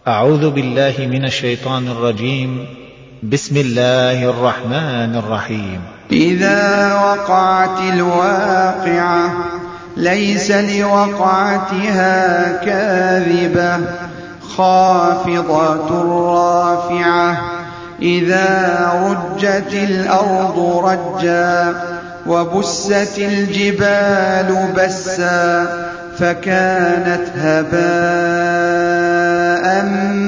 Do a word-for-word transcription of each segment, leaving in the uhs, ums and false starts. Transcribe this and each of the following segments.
أعوذ بالله من الشيطان الرجيم. بسم الله الرحمن الرحيم. إذا وقعت الواقعة ليس لوقعتها كاذبة خافضة رافعة إذا رجت الأرض رجا وبست الجبال بسا فكانت هباء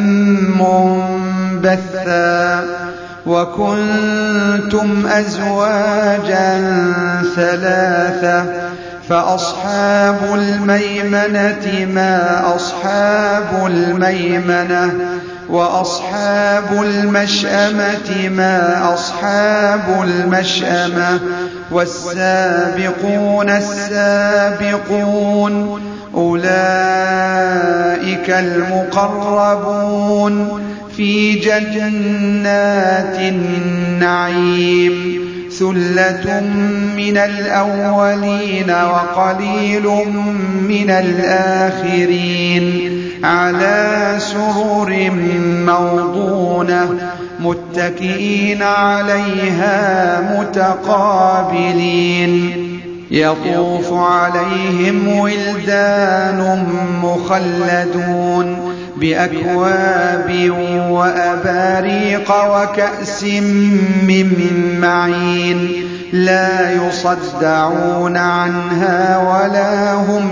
منبثا وكنتم أزواجا ثلاثة فأصحاب الميمنة ما أصحاب الميمنة وأصحاب المشأمة ما أصحاب المشأمة والسابقون السابقون أولئك المقربون في جنات النعيم ثلة من الأولين وقليل من الآخرين على سرر موضونة متكئين عليها متقابلين يطوف عليهم ولدان مخلدون بأكواب وأباريق وكأس من معين لا يصدعون عنها ولا هم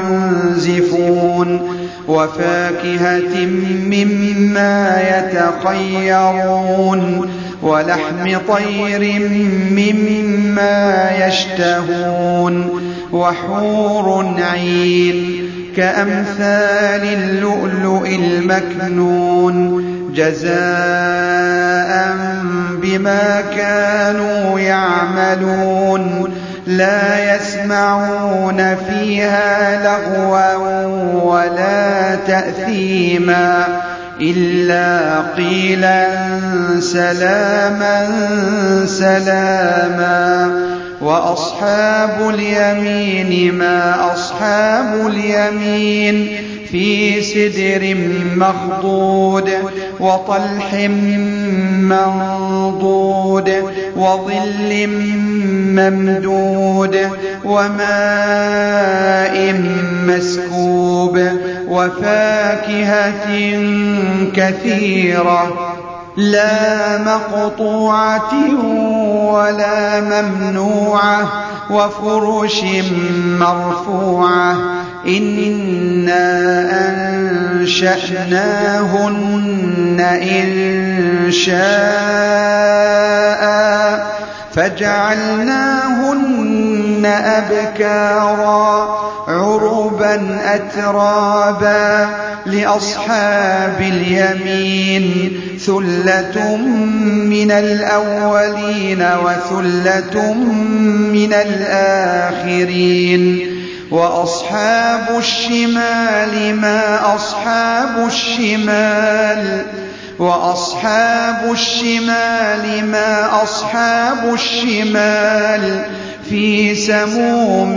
ينزفون وفاكهة مما يتخيرون ولحم طير مما يشتهون وحور عين كأمثال اللؤلؤ المكنون جزاء بما كانوا يعملون لا يسمعون فيها لغوا ولا تأثيما إلا قيلا سلاما سلاما وأصحاب اليمين ما أصحاب اليمين في سدر مخضود وطلح منضود وظل ممدود وماء مسكوب وفاكهة كثيرة لا مقطوعة ولا ممنوعة وفرش مرفوعة إنا أنشأناهن إن شاء فجعلناهن أبكارا عربا أترابا لأصحاب اليمين ثلة من الأولين وثلة من الآخرين وأصحاب الشمال ما أصحاب الشمال وأصحاب الشمال ما أصحاب الشمال في سموم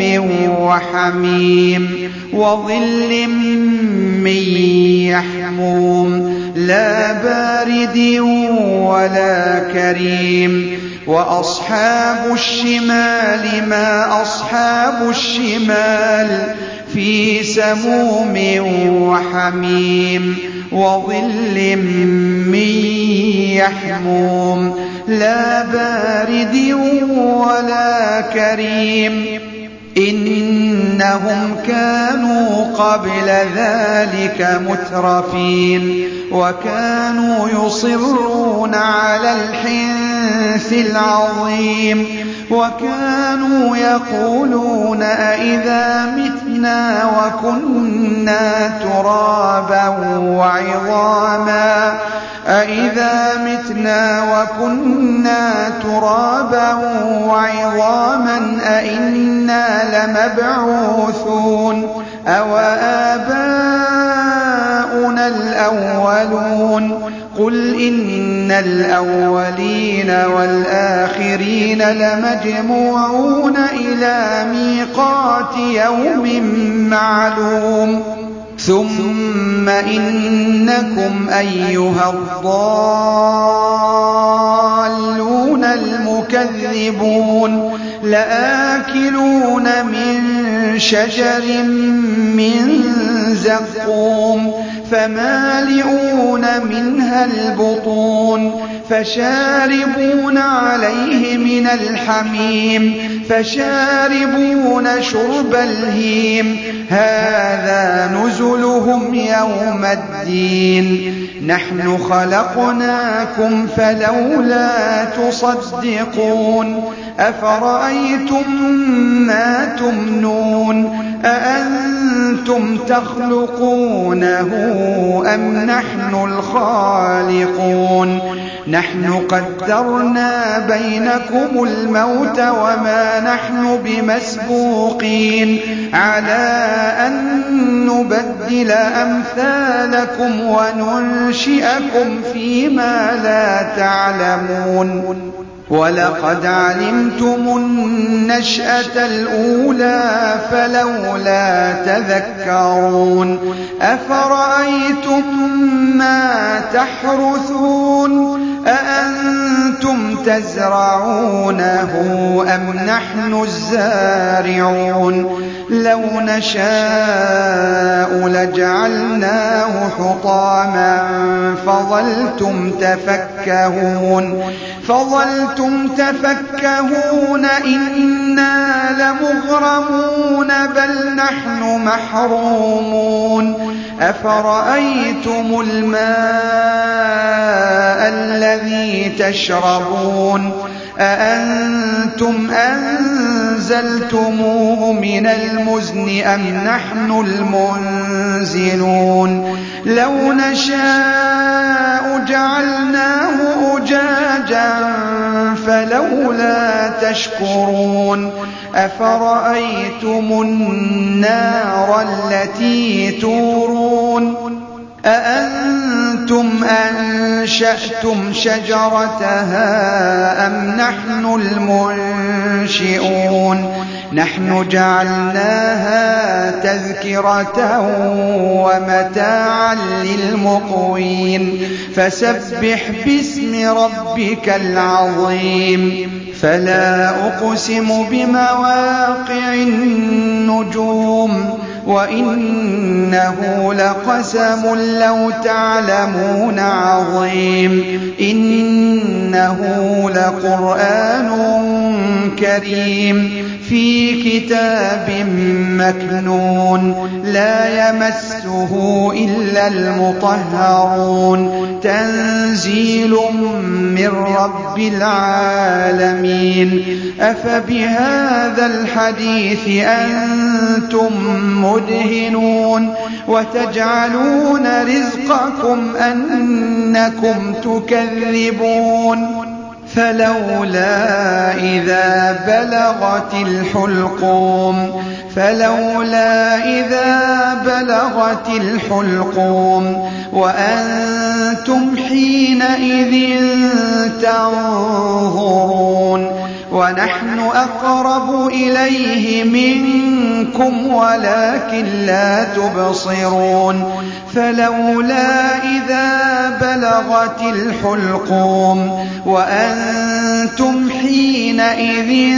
وحميم وظل من يحموم لا بارد ولا كريم وأصحاب الشمال ما أصحاب الشمال في سموم وحميم وظل من يحموم لا بارد ولا كريم إنهم كانوا قبل ذلك مترفين وكانوا يصرون على الحنث العظيم وكانوا يقولون أئذا متنا وكنا ترابا وعظاما أئذا متنا وكنا ترابا وعظاما أئنا لمبعوثون أو آباؤنا الأولون قل إن الأولين والآخرين لمجموعون إلى ميقات يوم معلوم ثم إنكم أيها الضالون المكذبون لآكلون من شجر من زقوم فمالئون منها البطون فشاربون عليه من الحميم فشاربون شرب الهيم هذا نزلهم يوم الدين نحن خلقناكم فلولا تصدقون أفرأيتم ما تمنون أأنتم تخلقونه أم نحن الخالقون نحن قدرنا بينكم الموت وما نحن بمسبوقين على أن نبدل أمثالكم وننشئكم فيما لا تعلمون ولقد علمتم النشأة الأولى فلولا تذكرون أفرأيتم ما تحرثون أأنتم تزرعونه أم نحن الزارعون لو نشاء لجعلناه حطاما فظلتم تفكهون فظلتم تفكهون إنا لمغرمون بل نحن محرومون أفرأيتم الماء الذي تشربون أأنتم أنزلتموه من المزن أم نحن المنزلون لو نشاء جعلناه أجاجا فلولا تشكرون أفرأيتم النار التي تورون أأنتم أنشأتم شجرتها أم نحن المنشئون نحن جعلناها تذكرة ومتاعا للمقوين فسبح باسم ربك العظيم فلا أقسم بمواقع النجوم وإنه لقسم لو تعلمون عظيم إنه لقرآن كريم في كتاب مكنون لا يمسه إلا المطهرون تنزيل من رب العالمين أفبهذا الحديث أنتم مدهنون وتجعلون رزقكم أنكم تكذبون فلولا إذا بلغت الحلقوم فلولا إذا بلغت الحلقوم وأنتم حينئذ تنظرون ونحن أقرب إليه منكم ولكن لا تبصرون فلولا إذا بلغت الحلقوم وأنتم حينئذ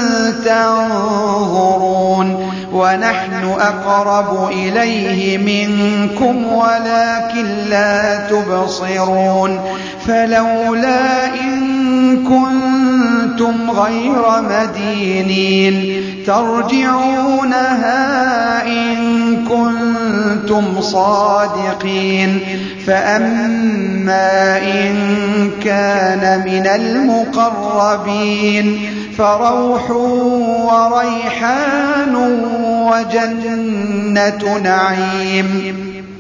تنظرون ونحن أقرب إليه منكم ولكن لا تبصرون فلولا إن كنتم غير مدينين ترجعونها إن كنتم صادقين فأما إن كان من المقربين فروح وريحان وجنة نعيم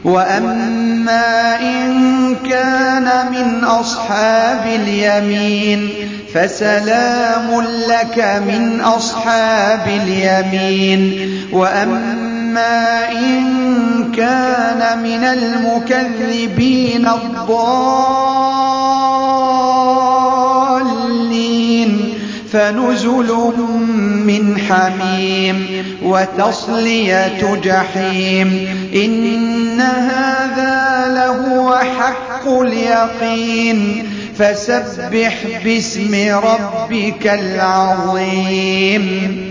وأما إن كان من أصحاب اليمين فسلام لك من أصحاب اليمين وأما إن كان من المكذبين الضالين فنزل من حميم وتصلية جحيم إن هذا لهو حق اليقين فسبح باسم ربك العظيم